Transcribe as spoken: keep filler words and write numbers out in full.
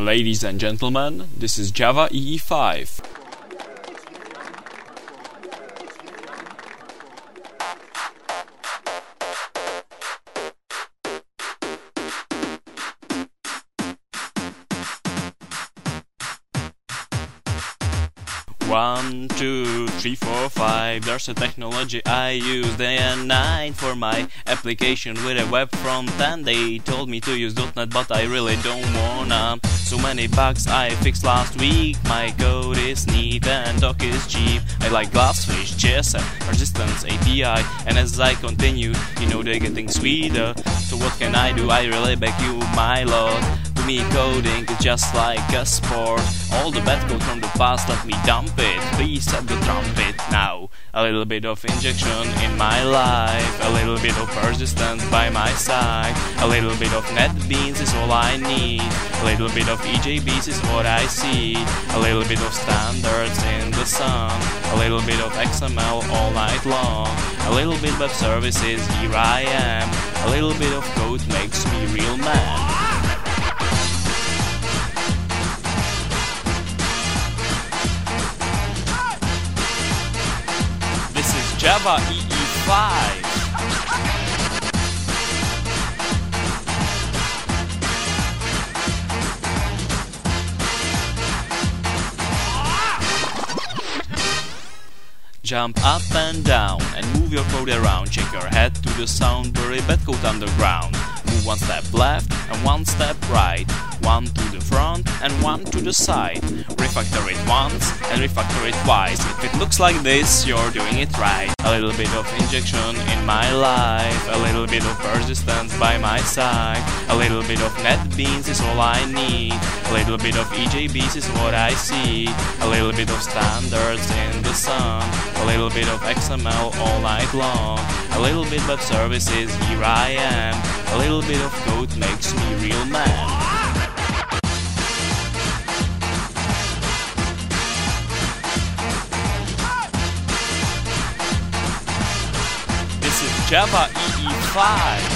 Ladies and gentlemen, this is Java E E five. One, two, three, four, five. There's a technology I use day and night for my application with a web front end. They told me to use dot net, but I really don't wanna. So many bugs I fixed last week. My code is neat and doc is cheap. I like Glassfish, J S F, Resistance, A P I, and as I continue, you know they're getting sweeter. So what can I do? I really beg you, my lord. To me, coding is just like a sport. All the bad code from the past, let me dump it. Please set the trumpet now. A little bit of injection in my life, a little bit of persistence by my side, a little bit of NetBeans is all I need, a little bit of E J Bs is what I see, a little bit of standards in the sun, a little bit of X M L all night long, a little bit web services, here I am, a little bit of code makes me real man. Java E E five. Jump up and down and move your code around. Check your head to the sound, bury bad code underground. Move one step left and one step right, one to the front and one to the side. Refactor it once and refactor it twice. If it looks like this, you're doing it right. A little bit of injection in my life, a little bit of persistence by my side, a little bit of NetBeans is all I need, a little bit of E J Bs is what I see, a little bit of standards in the sun, a little bit of X M L all night long, a little bit web services, here I am, a little bit of code makes me real man. Java E E five.